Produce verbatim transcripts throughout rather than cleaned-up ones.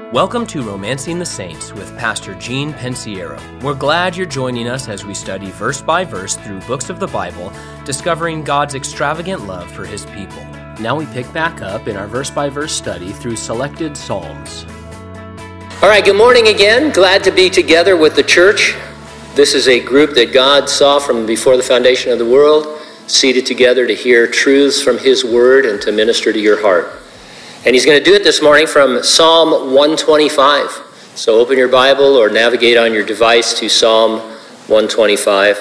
Welcome to Romancing the Saints with Pastor Gene Pensiero. We're glad you're joining us as we study verse by verse through books of the Bible, discovering God's extravagant love for His people. Now we pick back up in our verse by verse study through selected Psalms. All right, good morning again. Glad to be together with the church. This is a group that God saw from before the foundation of the world, seated together to hear truths from His Word and to minister to your heart. And He's going to do it this morning from Psalm one twenty-five. So open your Bible or navigate on your device to Psalm one twenty-five.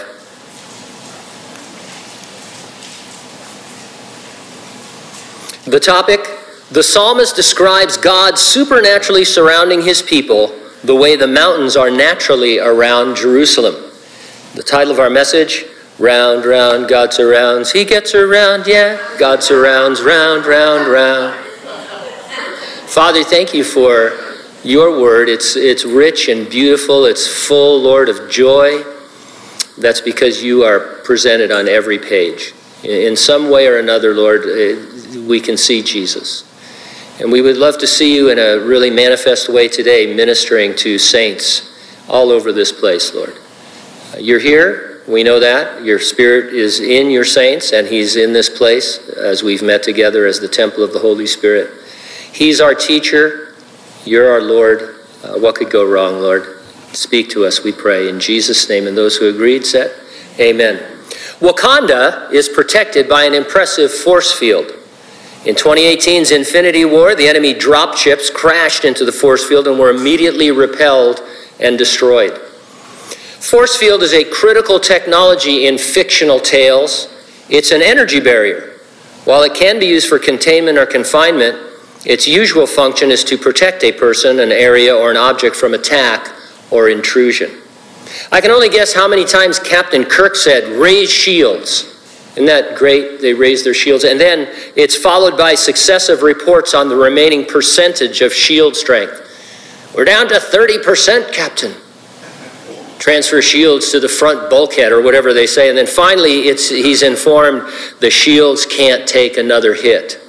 The topic, the psalmist describes God supernaturally surrounding His people the way the mountains are naturally around Jerusalem. The title of our message, Round, Round, God Surrounds. He gets around, yeah. God surrounds, round, round, round. Father, thank you for your word. It's it's rich and beautiful. It's full, Lord, of joy. That's because you are presented on every page. In some way or another, Lord, we can see Jesus. And we would love to see you in a really manifest way today, ministering to saints all over this place, Lord. You're here. We know that. Your Spirit is in your saints, and He's in this place as we've met together as the temple of the Holy Spirit. He's our teacher. You're our Lord. Uh, what could go wrong, Lord? Speak to us, we pray. In Jesus' name, and those who agreed said, amen. Wakanda is protected by an impressive force field. In twenty eighteen's Infinity War, the enemy dropships crashed into the force field and were immediately repelled and destroyed. Force field is a critical technology in fictional tales. It's an energy barrier. While it can be used for containment or confinement, its usual function is to protect a person, an area, or an object from attack or intrusion. I can only guess how many times Captain Kirk said, raise shields. Isn't that great? They raise their shields. And then it's followed by successive reports on the remaining percentage of shield strength. We're down to thirty percent, Captain. Transfer shields to the front bulkhead or whatever they say. And then finally it's he's informed the shields can't take another hit.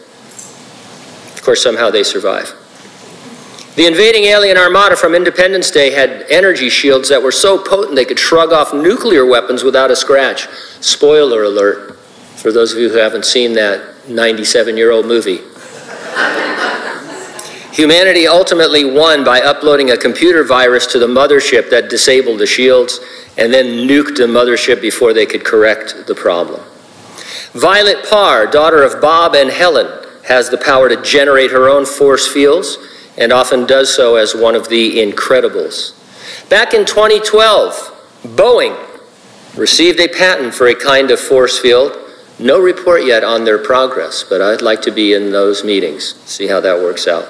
Of course, somehow they survive. The invading alien armada from Independence Day had energy shields that were so potent they could shrug off nuclear weapons without a scratch. Spoiler alert, for those of you who haven't seen that ninety-seven-year-old movie. Humanity ultimately won by uploading a computer virus to the mothership that disabled the shields and then nuked the mothership before they could correct the problem. Violet Parr, daughter of Bob and Helen, has the power to generate her own force fields and often does so as one of the Incredibles. Back in twenty twelve, Boeing received a patent for a kind of force field. No report yet on their progress, but I'd like to be in those meetings, see how that works out.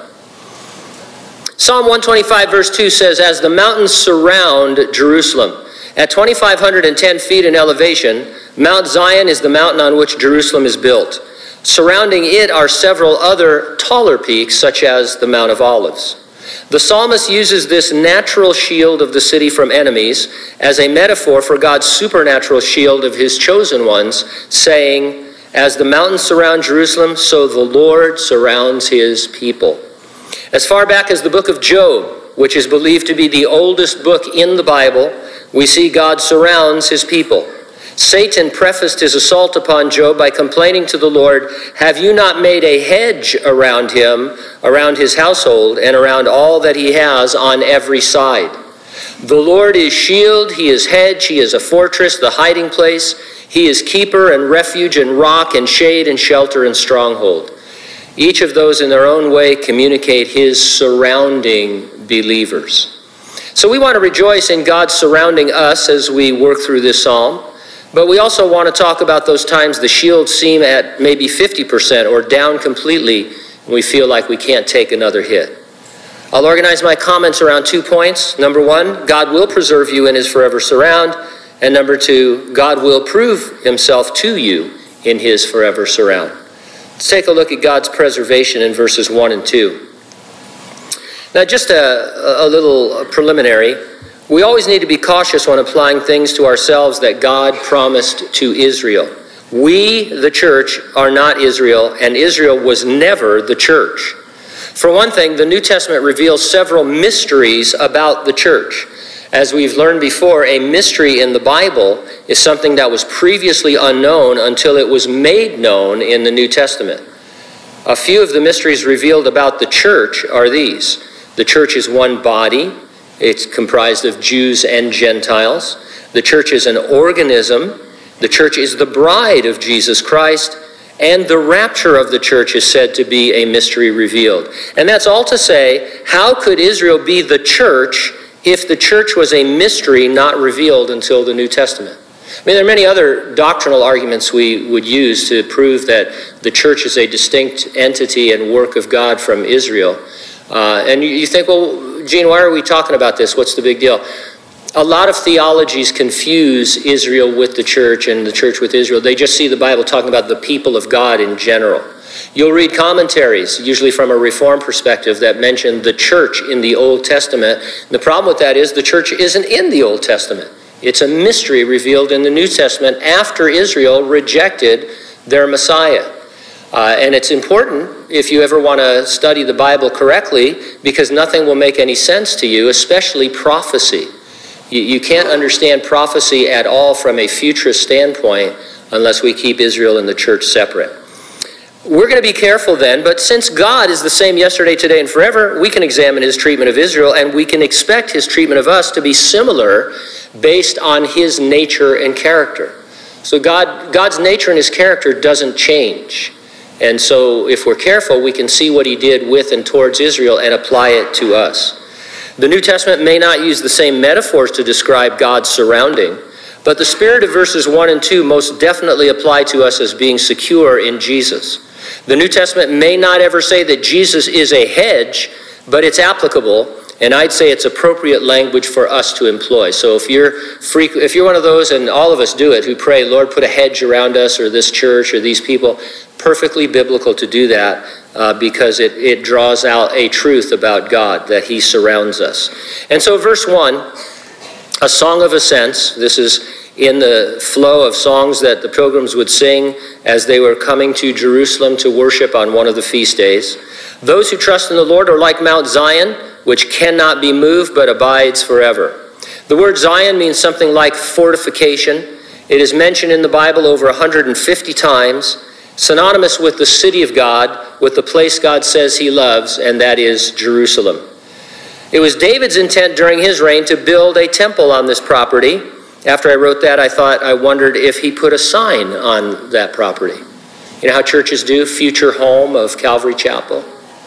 Psalm one twenty-five verse two says, as the mountains surround Jerusalem. At two thousand five hundred ten feet in elevation, Mount Zion is the mountain on which Jerusalem is built. Surrounding it are several other taller peaks, such as the Mount of Olives. The psalmist uses this natural shield of the city from enemies as a metaphor for God's supernatural shield of His chosen ones, saying, as the mountains surround Jerusalem, so the Lord surrounds His people. As far back as the book of Job, which is believed to be the oldest book in the Bible, we see God surrounds His people. Satan prefaced his assault upon Job by complaining to the Lord, have you not made a hedge around him, around his household, and around all that he has on every side? The Lord is shield, He is hedge, He is a fortress, the hiding place. He is keeper and refuge and rock and shade and shelter and stronghold. Each of those in their own way communicate His surrounding believers. So we want to rejoice in God surrounding us as we work through this psalm. But we also want to talk about those times the shields seem at maybe fifty percent or down completely, and we feel like we can't take another hit. I'll organize my comments around two points. Number one, God will preserve you in His forever surround. And number two, God will prove Himself to you in His forever surround. Let's take a look at God's preservation in verses one and two. Now, just a, a little preliminary. We always need to be cautious when applying things to ourselves that God promised to Israel. We, the church, are not Israel, and Israel was never the church. For one thing, the New Testament reveals several mysteries about the church. As we've learned before, a mystery in the Bible is something that was previously unknown until it was made known in the New Testament. A few of the mysteries revealed about the church are these. The church is one body. It's comprised of Jews and Gentiles. The church is an organism. The church is the bride of Jesus Christ. And the rapture of the church is said to be a mystery revealed. And that's all to say, how could Israel be the church if the church was a mystery not revealed until the New Testament? I mean, there are many other doctrinal arguments we would use to prove that the church is a distinct entity and work of God from Israel. Uh, and you, you think, well, Gene, why are we talking about this? What's the big deal? A lot of theologies confuse Israel with the church and the church with Israel. They just see the Bible talking about the people of God in general. You'll read commentaries, usually from a Reformed perspective, that mention the church in the Old Testament. The problem with that is the church isn't in the Old Testament. It's a mystery revealed in the New Testament after Israel rejected their Messiah. Uh, and it's important if you ever want to study the Bible correctly, because nothing will make any sense to you, especially prophecy. You, you can't understand prophecy at all from a futurist standpoint unless we keep Israel and the church separate. We're going to be careful then, but since God is the same yesterday, today, and forever, we can examine his treatment of Israel, and we can expect his treatment of us to be similar based on his nature and character. So God, God's nature and his character doesn't change. And so if we're careful, we can see what he did with and towards Israel and apply it to us. The New Testament may not use the same metaphors to describe God's surrounding, but the spirit of verses one and two most definitely apply to us as being secure in Jesus. The New Testament may not ever say that Jesus is a hedge, but it's applicable, and I'd say it's appropriate language for us to employ. So if you're freak, if you're one of those, and all of us do it, who pray, Lord, put a hedge around us or this church or these people, perfectly biblical to do that uh, because it, it draws out a truth about God, that he surrounds us. And so verse one, a song of ascents. This is in the flow of songs that the pilgrims would sing as they were coming to Jerusalem to worship on one of the feast days. Those who trust in the Lord are like Mount Zion, which cannot be moved but abides forever. The word Zion means something like fortification. It is mentioned in the Bible over one hundred fifty times, synonymous with the city of God, with the place God says he loves, and that is Jerusalem. It was David's intent during his reign to build a temple on this property. After I wrote that, I thought, I wondered if he put a sign on that property. You know how churches do, future home of Calvary Chapel?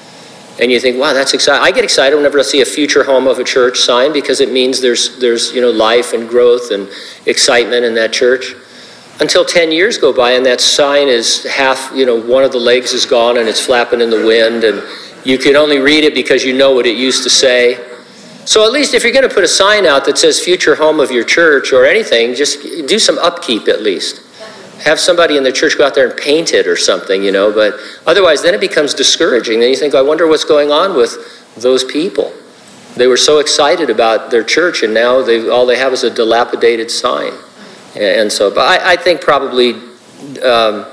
And you think, wow, that's exciting. I get excited whenever I see a future home of a church sign because it means there's, there's you know, life and growth and excitement in that church. Until ten years go by and that sign is half, you know, one of the legs is gone and it's flapping in the wind and you can only read it because you know what it used to say. So at least if you're going to put a sign out that says future home of your church or anything, just do some upkeep at least. Have somebody in the church go out there and paint it or something, you know, but otherwise then it becomes discouraging. Then you think, I wonder what's going on with those people. They were so excited about their church and now they all they have is a dilapidated sign. And so, but I, I think probably um,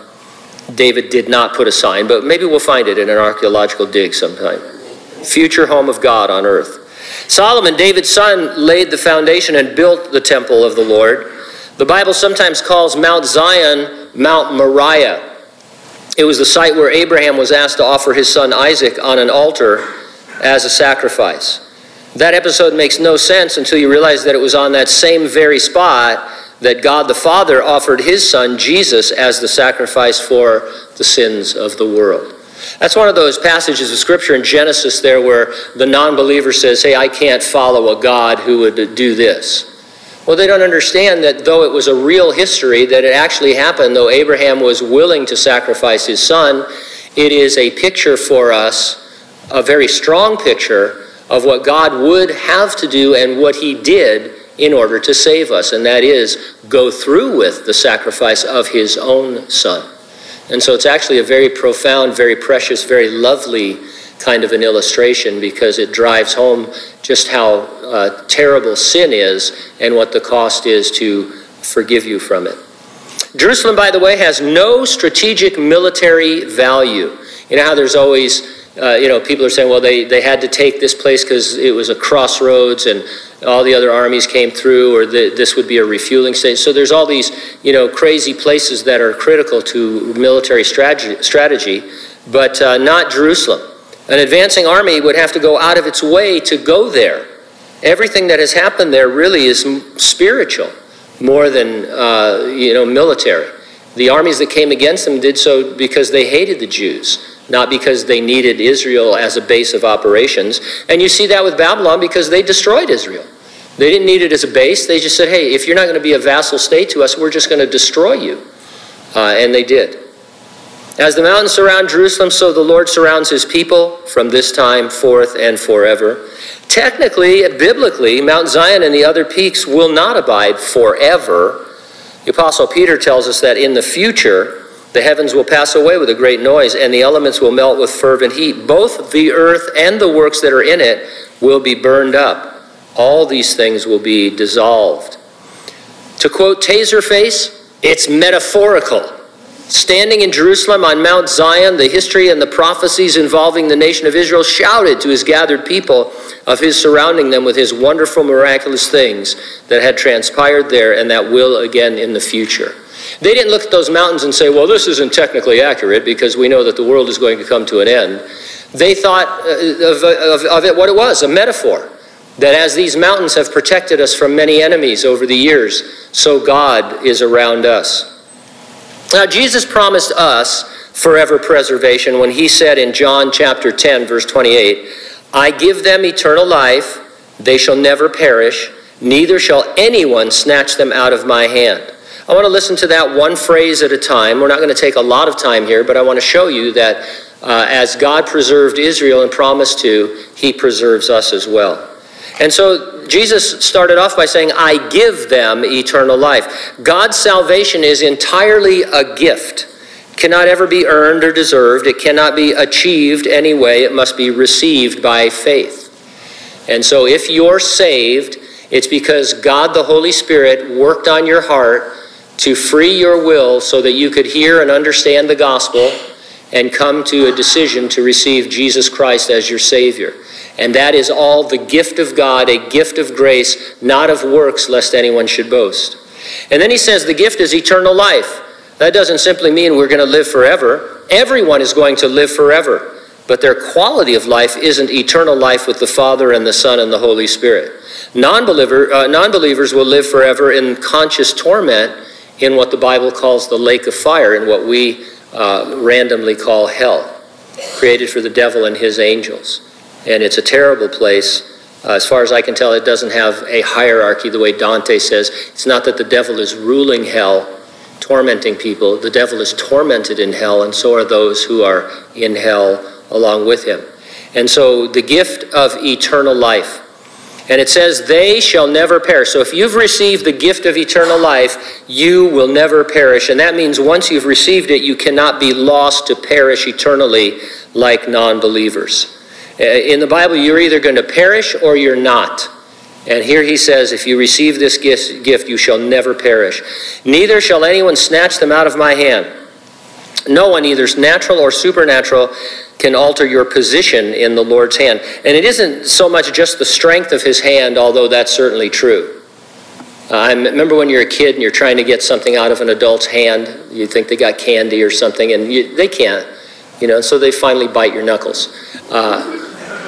David did not put a sign, but maybe we'll find it in an archaeological dig sometime. Future home of God on earth. Solomon, David's son, laid the foundation and built the temple of the Lord. The Bible sometimes calls Mount Zion Mount Moriah. It was the site where Abraham was asked to offer his son Isaac on an altar as a sacrifice. That episode makes no sense until you realize that it was on that same very spot that God the Father offered his son Jesus as the sacrifice for the sins of the world. That's one of those passages of Scripture in Genesis there where the non-believer says, hey, I can't follow a God who would do this. Well, they don't understand that though it was a real history, that it actually happened, though Abraham was willing to sacrifice his son, it is a picture for us, a very strong picture of what God would have to do and what he did in order to save us, and that is go through with the sacrifice of his own son. And so it's actually a very profound, very precious, very lovely kind of an illustration because it drives home just how uh, terrible sin is and what the cost is to forgive you from it. Jerusalem, by the way, has no strategic military value. You know how there's always uh, you know, people are saying, well, they, they had to take this place because it was a crossroads and all the other armies came through, or the, this would be a refueling station. So there's all these, you know, crazy places that are critical to military strategy, strategy but uh, not Jerusalem. An advancing army would have to go out of its way to go there. Everything that has happened there really is spiritual more than, uh, you know, military. The armies that came against them did so because they hated the Jews, not because they needed Israel as a base of operations. And you see that with Babylon because they destroyed Israel. They didn't need it as a base. They just said, hey, if you're not going to be a vassal state to us, we're just going to destroy you. Uh, and they did. As the mountains surround Jerusalem, so the Lord surrounds his people from this time forth and forever. Technically, biblically, Mount Zion and the other peaks will not abide forever. The Apostle Peter tells us that in the future, the heavens will pass away with a great noise, and the elements will melt with fervent heat. Both the earth and the works that are in it will be burned up. All these things will be dissolved. To quote Taserface, it's metaphorical. Standing in Jerusalem on Mount Zion, the history and the prophecies involving the nation of Israel shouted to his gathered people of his surrounding them with his wonderful, miraculous things that had transpired there and that will again in the future. They didn't look at those mountains and say, well, this isn't technically accurate because we know that the world is going to come to an end. They thought of, of, of it what it was, a metaphor. That as these mountains have protected us from many enemies over the years, so God is around us. Now, Jesus promised us forever preservation when he said in John chapter ten, verse twenty-eight, I give them eternal life, they shall never perish, neither shall anyone snatch them out of my hand. I want to listen to that one phrase at a time. We're not going to take a lot of time here, but I want to show you that uh, as God preserved Israel and promised to, he preserves us as well. And so Jesus started off by saying, I give them eternal life. God's salvation is entirely a gift. It cannot ever be earned or deserved. It cannot be achieved anyway. It must be received by faith. And so if you're saved, it's because God the Holy Spirit worked on your heart to free your will so that you could hear and understand the gospel and come to a decision to receive Jesus Christ as your Savior. And that is all the gift of God, a gift of grace, not of works, lest anyone should boast. And then he says the gift is eternal life. That doesn't simply mean we're going to live forever. Everyone is going to live forever. But their quality of life isn't eternal life with the Father and the Son and the Holy Spirit. Non-believer, uh, non-believers will live forever in conscious torment in what the Bible calls the lake of fire, in what we uh, randomly call hell, created for the devil and his angels. And it's a terrible place. Uh, as far as I can tell, it doesn't have a hierarchy the way Dante says. It's not that the devil is ruling hell, tormenting people. The devil is tormented in hell, and so are those who are in hell along with him. And so the gift of eternal life. And it says, they shall never perish. So if you've received the gift of eternal life, you will never perish. And that means once you've received it, you cannot be lost to perish eternally like non-believers. In the Bible, you're either going to perish or you're not. And here he says, if you receive this gift, you shall never perish. Neither shall anyone snatch them out of my hand. No one, either natural or supernatural, can alter your position in the Lord's hand. And it isn't so much just the strength of his hand, although that's certainly true. Uh, I remember when you're a kid and you're trying to get something out of an adult's hand. You think they got candy or something, and you, they can't. You know, so they finally bite your knuckles. Uh,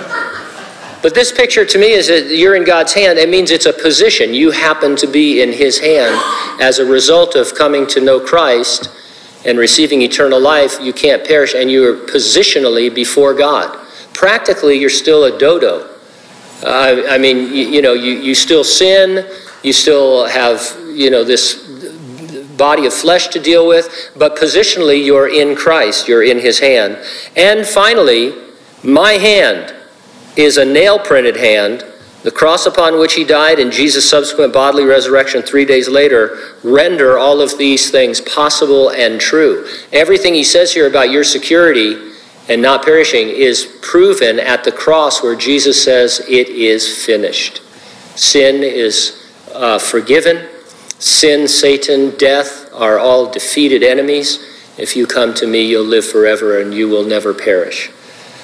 But this picture to me is that you're in God's hand. It means it's a position. You happen to be in his hand as a result of coming to know Christ and receiving eternal life. You can't perish, and you are positionally before God. Practically, you're still a dodo. Uh, I mean, you, you know, you, you still sin. You still have, you know, this body of flesh to deal with. But positionally, you're in Christ. You're in his hand. And finally, my hand is a nail-printed hand. The cross upon which he died and Jesus' subsequent bodily resurrection three days later render all of these things possible and true. Everything he says here about your security and not perishing is proven at the cross where Jesus says it is finished. Sin is uh, forgiven. Sin, Satan, death are all defeated enemies. If you come to me, you'll live forever and you will never perish.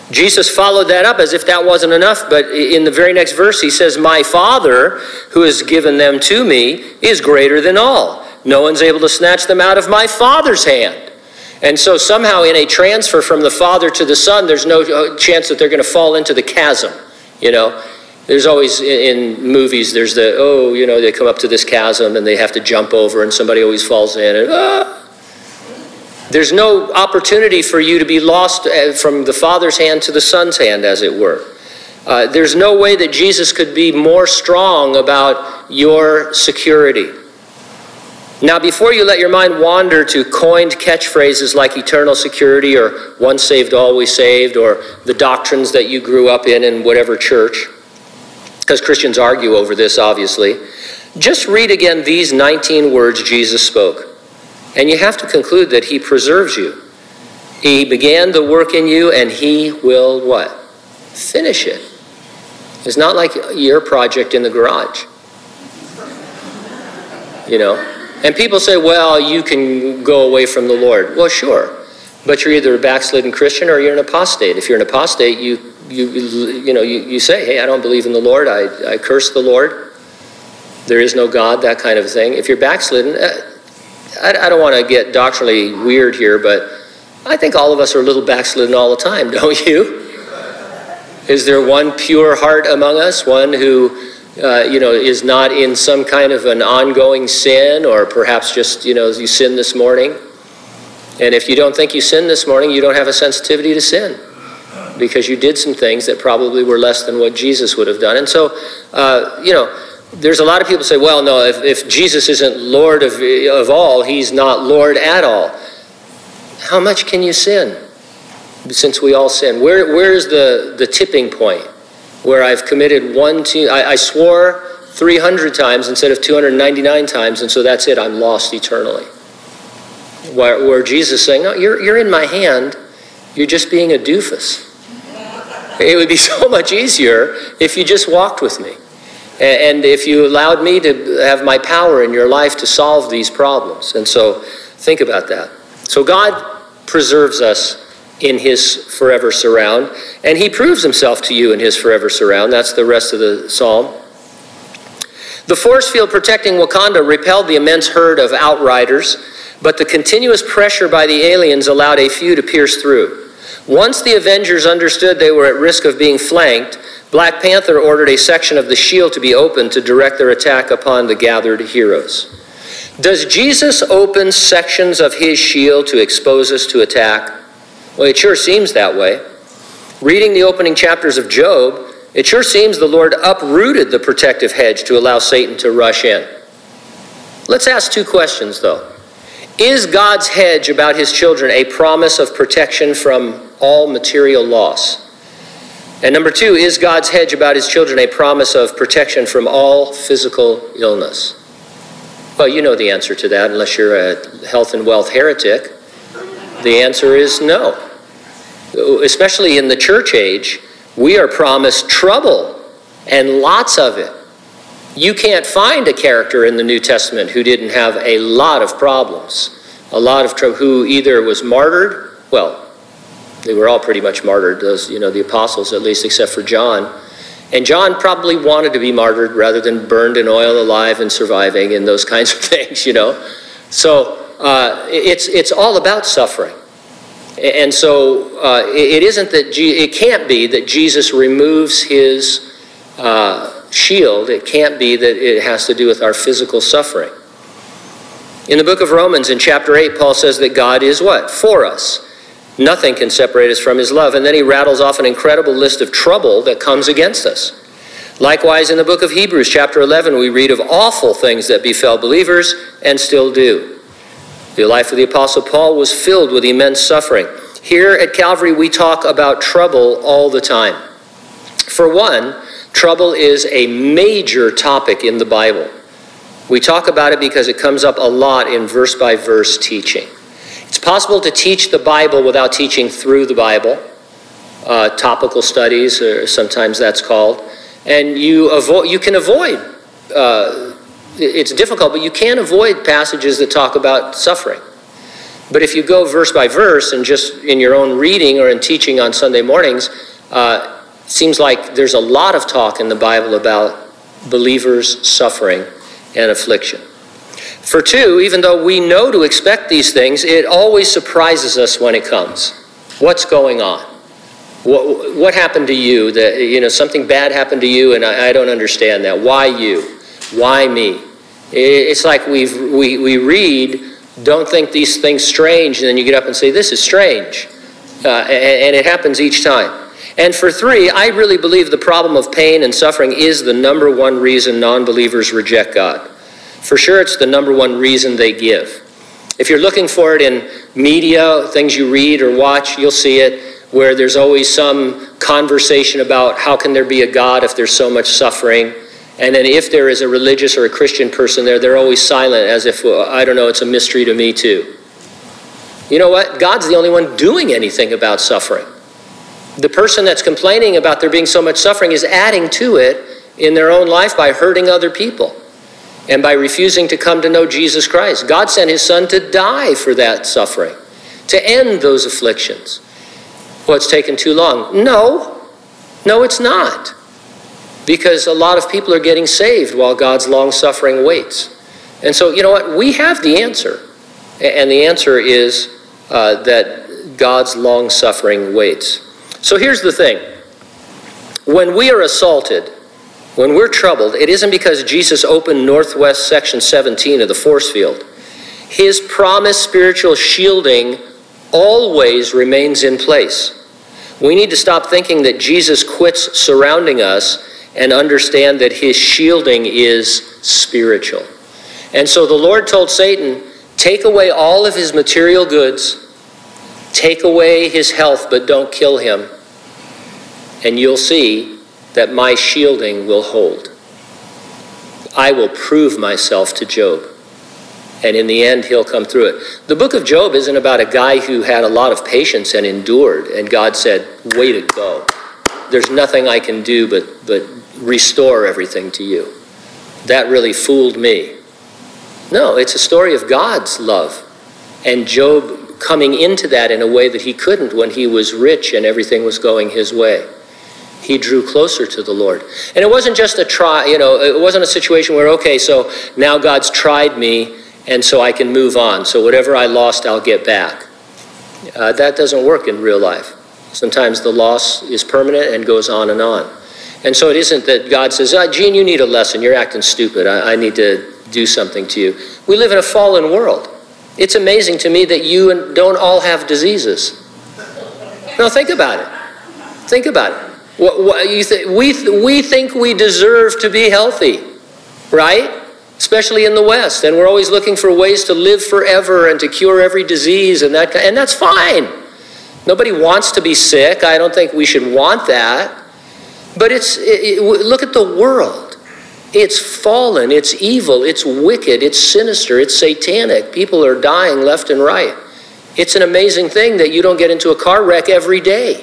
Jesus followed that up as if that wasn't enough, but in the very next verse he says, my Father, who has given them to me, is greater than all. No one's able to snatch them out of my Father's hand. And so somehow in a transfer from the Father to the Son, there's no chance that they're going to fall into the chasm, you know. There's always, in movies, there's the, oh, you know, they come up to this chasm and they have to jump over and somebody always falls in and, ah. There's no opportunity for you to be lost from the Father's hand to the Son's hand, as it were. Uh, there's no way that Jesus could be more strong about your security. Now, before you let your mind wander to coined catchphrases like eternal security or once saved, always saved, or the doctrines that you grew up in in whatever church, because Christians argue over this, obviously, just read again these nineteen words Jesus spoke. And you have to conclude that he preserves you. He began the work in you, and he will what? Finish it. It's not like your project in the garage. You know? And people say, well, you can go away from the Lord. Well, sure. But you're either a backslidden Christian or you're an apostate. If you're an apostate, you you you know, you, you say, hey, I don't believe in the Lord. I, I curse the Lord. There is no God, that kind of thing. If you're backslidden, uh, I don't want to get doctrinally weird here, but I think all of us are a little backslidden all the time, don't you? Is there one pure heart among us, one who, uh, you know, is not in some kind of an ongoing sin, or perhaps just, you know, you sinned this morning? And if you don't think you sinned this morning, you don't have a sensitivity to sin, because you did some things that probably were less than what Jesus would have done. And so, uh, you know, there's a lot of people say, well, no, if, if Jesus isn't Lord of, of all, he's not Lord at all. How much can you sin? Since we all sin. Where, where's the, the tipping point where I've committed one, two, I, I swore three hundred times instead of two hundred ninety-nine times, and so that's it, I'm lost eternally. Where, where Jesus is saying, no, you're, you're in my hand, you're just being a doofus. It would be so much easier if you just walked with me. And if you allowed me to have my power in your life to solve these problems. And so think about that. So God preserves us in his forever surround, and he proves himself to you in his forever surround. That's the rest of the psalm. The force field protecting Wakanda repelled the immense herd of outriders, but the continuous pressure by the aliens allowed a few to pierce through. Once the Avengers understood they were at risk of being flanked, Black Panther ordered a section of the shield to be opened to direct their attack upon the gathered heroes. Does Jesus open sections of his shield to expose us to attack? Well, it sure seems that way. Reading the opening chapters of Job, it sure seems the Lord uprooted the protective hedge to allow Satan to rush in. Let's ask two questions, though. Is God's hedge about his children a promise of protection from all material loss? And number two, is God's hedge about his children a promise of protection from all physical illness? Well, you know the answer to that, unless you're a health and wealth heretic. The answer is no. Especially in the church age, we are promised trouble, and lots of it. You can't find a character in the New Testament who didn't have a lot of problems, a lot of trouble, who either was martyred, well, they were all pretty much martyred, those, you know, the apostles at least, except for John. And John probably wanted to be martyred rather than burned in oil alive and surviving and those kinds of things, you know. So uh, it's it's all about suffering. And so uh, it isn't that, Je- it can't be that Jesus removes his uh, shield. It can't be that it has to do with our physical suffering. In the book of Romans, in chapter eight, Paul says that God is what? For us. Nothing can separate us from his love. And then he rattles off an incredible list of trouble that comes against us. Likewise, in the book of Hebrews, chapter eleven, we read of awful things that befell believers and still do. The life of the Apostle Paul was filled with immense suffering. Here at Calvary, we talk about trouble all the time. For one, trouble is a major topic in the Bible. We talk about it because it comes up a lot in verse-by-verse teaching. It's possible to teach the Bible without teaching through the Bible. Uh, topical studies, or sometimes that's called. And you avoid. You can avoid. Uh, it's difficult, but you can avoid passages that talk about suffering. But if you go verse by verse and just in your own reading or in teaching on Sunday mornings, uh, it seems like there's a lot of talk in the Bible about believers' suffering and affliction. For two, even though we know to expect these things, it always surprises us when it comes. What's going on? What, what happened to you? That, you know, something bad happened to you, and I, I don't understand that. Why you? Why me? It's like we've, we we read, don't think these things strange, and then you get up and say, this is strange. Uh, and, and it happens each time. And for three, I really believe the problem of pain and suffering is the number one reason non-believers reject God. For sure, it's the number one reason they give. If you're looking for it in media, things you read or watch, you'll see it, where there's always some conversation about how can there be a God if there's so much suffering. And then if there is a religious or a Christian person there, they're always silent as if, well, I don't know, it's a mystery to me too. You know what? God's the only one doing anything about suffering. The person that's complaining about there being so much suffering is adding to it in their own life by hurting other people and by refusing to come to know Jesus Christ. God sent his son to die for that suffering, to end those afflictions. Well, it's taken too long. No, no, it's not. Because a lot of people are getting saved while God's long-suffering waits. And so, you know what? We have the answer. And the answer is uh, that God's long-suffering waits. So here's the thing. When we are assaulted, when we're troubled, it isn't because Jesus opened Northwest Section seventeen of the force field. His promised spiritual shielding always remains in place. We need to stop thinking that Jesus quits surrounding us and understand that his shielding is spiritual. And so the Lord told Satan, take away all of his material goods, take away his health, but don't kill him, and you'll see that my shielding will hold. I will prove myself to Job. And in the end, he'll come through it. The book of Job isn't about a guy who had a lot of patience and endured, and God said, way to go. There's nothing I can do but, but restore everything to you. That really fooled me. No, it's a story of God's love. And Job coming into that in a way that he couldn't when he was rich and everything was going his way. He drew closer to the Lord. And it wasn't just a try, you know, it wasn't a situation where, okay, so now God's tried me, and so I can move on. So whatever I lost, I'll get back. Uh, that doesn't work in real life. Sometimes the loss is permanent and goes on and on. And so it isn't that God says, oh, Gene, you need a lesson. You're acting stupid. I, I need to do something to you. We live in a fallen world. It's amazing to me that you don't all have diseases. No, think about it. Think about it. What, what, you th- we, th- we think we deserve to be healthy, right? Especially in the West, and we're always looking for ways to live forever and to cure every disease, and that, and that's fine. Nobody wants to be sick. I don't think we should want that. But it's it, it, look at the world. It's fallen. It's evil. It's wicked. It's sinister. It's satanic. People are dying left and right. It's an amazing thing that you don't get into a car wreck every day.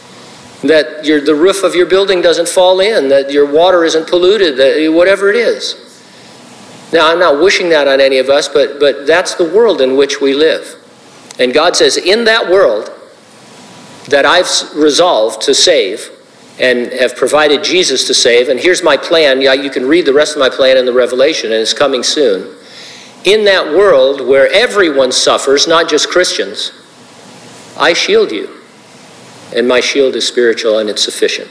That your, the roof of your building doesn't fall in. That your water isn't polluted. That whatever it is. Now, I'm not wishing that on any of us, but, but that's the world in which we live. And God says, in that world that I've resolved to save and have provided Jesus to save, and here's my plan. Yeah, you can read the rest of my plan in the Revelation, and it's coming soon. In that world where everyone suffers, not just Christians, I shield you. And my shield is spiritual, and it's sufficient.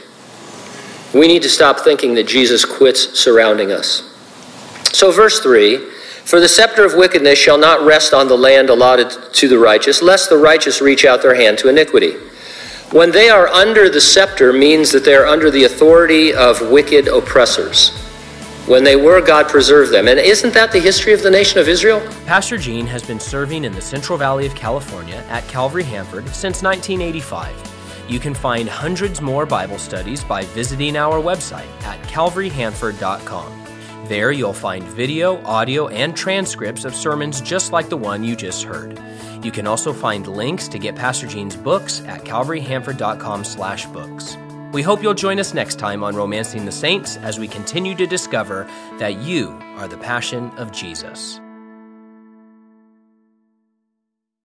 We need to stop thinking that Jesus quits surrounding us. So verse three, for the scepter of wickedness shall not rest on the land allotted to the righteous, lest the righteous reach out their hand to iniquity. When they are under the scepter means that they are under the authority of wicked oppressors. When they were, God preserved them. And isn't that the history of the nation of Israel? Pastor Gene has been serving in the Central Valley of California at Calvary Hanford since nineteen eighty-five. You can find hundreds more Bible studies by visiting our website at calvary hanford dot com. There you'll find video, audio, and transcripts of sermons just like the one you just heard. You can also find links to get Pastor Gene's books at calvary hanford dot com slash books. We hope you'll join us next time on Romancing the Saints as we continue to discover that you are the passion of Jesus.